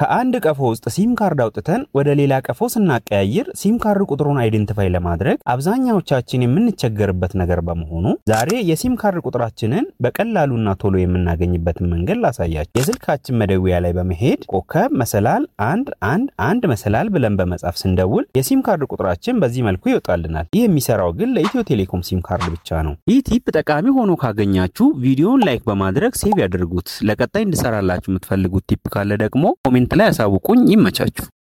ከአንድ ቀፎ ውስጥ ሲም ካርድ አውጥተን ወደ ሌላ ቀፎ ስናቀያይር ሲም ካርድ ቁጥሩን አይደንቲፋይ ለማድረግ አብዛኛዎቻችን የምንቸገርበት ነገር በመሆኑ ዛሬ የሲም ካርድ ቁጥራችንን በቀላሉና ቶሎ የምናገኝበትን መንገድ ላሳያችሁ። የስልካችን መደወያ ላይ በመሄድ ኮከብ መሰላል 111 መሰላል ብለን በመጻፍ ስንደውል የሲም ካርድ ቁጥራችን በዚህ መልኩ ይወጣልናል። ይህ የሚሰራው ግን ለኢትዮ ቴሌኮም ሲም ካርድ ብቻ ነው። ይህ ቲፕ ጠቃሚ ሆኖ ካገኛችሁ ቪዲዮውን ላይክ በማድረግ ሴቭ ያድርጉት። ለቀጣይ እንድሰራላችሁ የምትፈልጉት ቲፕ ካለ ደግሞ ኮሜንት ላይ አሳውቁኝ። ይመቻችሁ።